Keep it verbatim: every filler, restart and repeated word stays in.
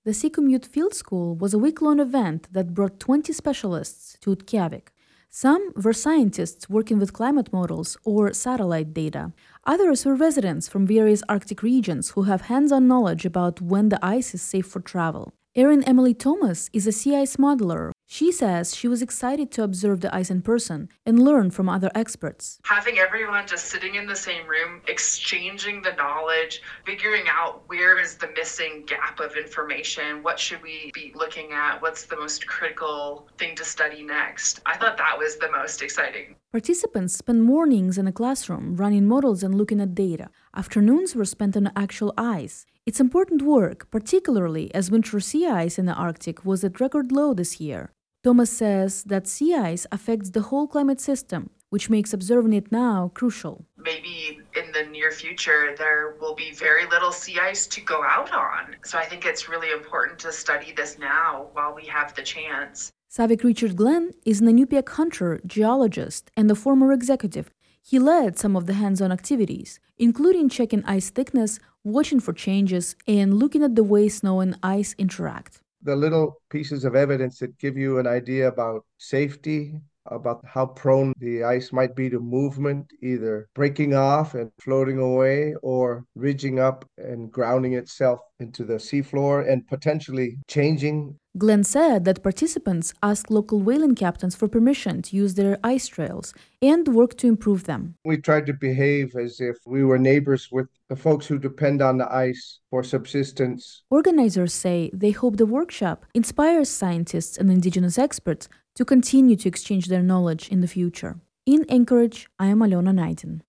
The SeaCommute Field School was a week-long event that brought twenty specialists to Utqiagvik. Some were scientists working with climate models or satellite data. Others were residents from various Arctic regions who have hands-on knowledge about when the ice is safe for travel. Erin Emily Thomas is a sea ice modeler. She says she was excited to observe the ice in person and learn from other experts. Having everyone just sitting in the same room, exchanging the knowledge, figuring out where is the missing gap of information, what should we be looking at, what's the most critical thing to study next. I thought that was the most exciting. Participants spent mornings in a classroom running models and looking at data. Afternoons were spent on actual ice. It's important work, particularly as winter sea ice in the Arctic was at record low this year. Thomas says that sea ice affects the whole climate system, which makes observing it now crucial. Maybe in the near future, there will be very little sea ice to go out on. So I think it's really important to study this now while we have the chance. Savik Richard Glenn is an Inupiaq hunter, geologist, and a former executive. He led some of the hands-on activities, including checking ice thickness, watching for changes, and looking at the way snow and ice interact. The little pieces of evidence that give you an idea about safety, about how prone the ice might be to movement, either breaking off and floating away or ridging up and grounding itself into the seafloor and potentially changing. Glenn said that participants asked local whaling captains for permission to use their ice trails and work to improve them. We tried to behave as if we were neighbors with the folks who depend on the ice for subsistence. Organizers say they hope the workshop inspires scientists and indigenous experts to continue to exchange their knowledge in the future. In Anchorage, I am Alona Naidin.